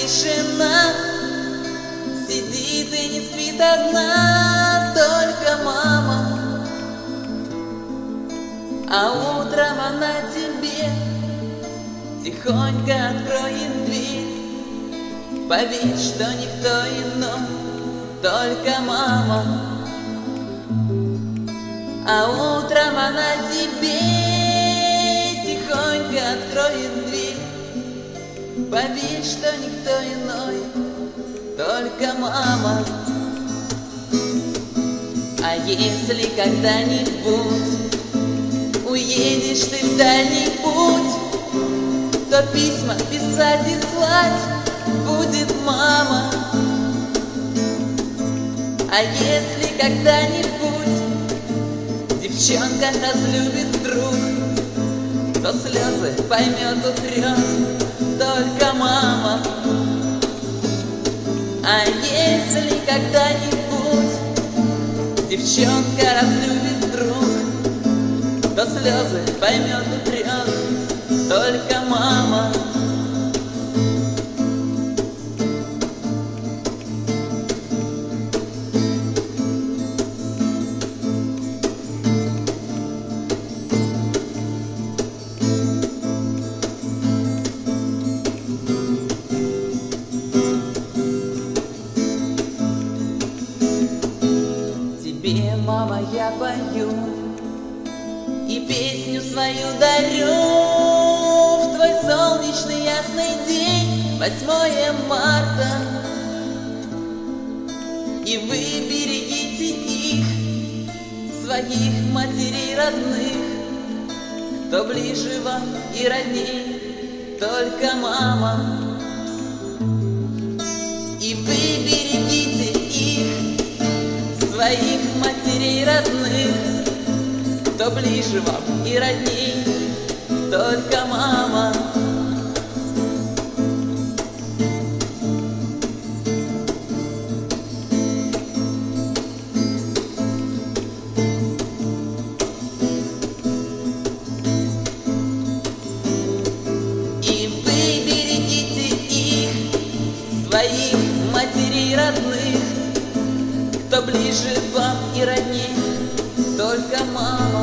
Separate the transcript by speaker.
Speaker 1: тишина, сидит и не спит одна только мама. А утром она тебе тихонько откроет дверь. Поверь, что никто иной, только мама. А утром она тебе тихонько откроет дверь. Поверь, что никто иной, только мама. А если когда-нибудь уедешь ты в дальний путь, то письма писать и слать будет мама. А если когда-нибудь девчонка разлюбит вдруг, то слезы поймет, утрет только мама. А если когда-нибудь девчонка разлюбит вдруг, то слезы поймет, утрет только мама. Тебе, мама, я пою и песню свою дарю в твой солнечный ясный день, 8 марта. И вы берегите их, своих матерей родных, кто ближе вам и родней, только мама. И вы берегите их, своих матерей родных, кто ближе вам и родней, только мама. И вы берегите их, своих матерей родных, кто ближе вам и родней, только мама.